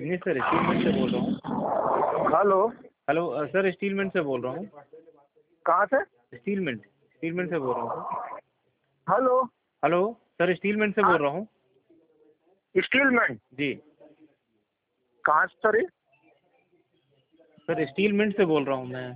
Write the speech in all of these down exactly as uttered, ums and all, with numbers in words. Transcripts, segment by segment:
नहीं सर, स्टीलमेंट से बोल रहा हूँ। हेलो हेलो सर, स्टीलमेंट से बोल रहा हूँ। कहाँ से? स्टीलमेंट स्टीलमेंट से बोल रहा हूँ सर। हेलो हेलो सर, स्टीलमेंट से बोल रहा हूँ। स्टीलमेंट जी कहाँ से सर? ये सर, स्टीलमेंट से बोल रहा हूँ मैं।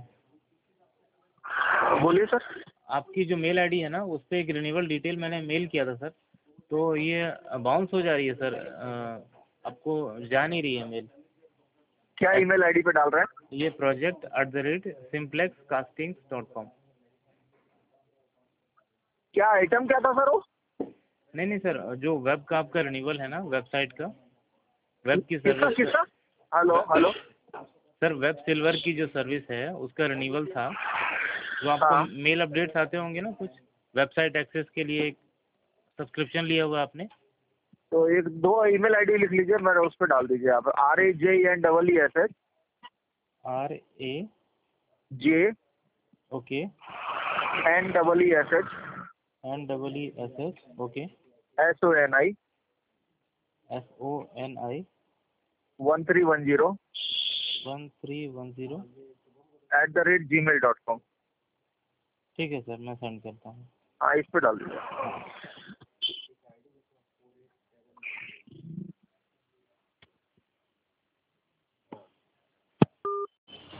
बोलिए सर। आपकी जो मेल आईडी है ना, उस पर एक रिन्यूअल डिटेल मैंने मेल किया था सर, तो ये बाउंस हो जा रही है सर। अ, आपको जा नहीं रही है मेल। क्या ईमेल आईडी पे डाल रहे हैं? ये project at the rate simplex castings dot com. क्या आइटम क्या था सर वो? नहीं नहीं सर, जो वेब का आपका रिन्यूअल है ना, वेबसाइट का, वेब की किसका सर्विस। किसका? Hello hello sir, web silver की जो सर्विस है उसका रिन्यूअल था। जो आपको हाँ, मेल अपडेट्स आते होंगे ना कुछ, वेबसाइट एक्सेस के लिए एक सब्सक्रिप्शन लिया हुआ आपने। तो एक दो ईमेल आईडी लिख लीजिए, मेरे उस पर डाल दीजिए आप। R A J N double E S H R A J okay N double E S H N double E S H okay S O N I S O N I one three one zero one three one zero at the rate Gmail dot com. ठीक है sir, मैं send करता हूँ। हाँ, इस पे डाल दीजिए।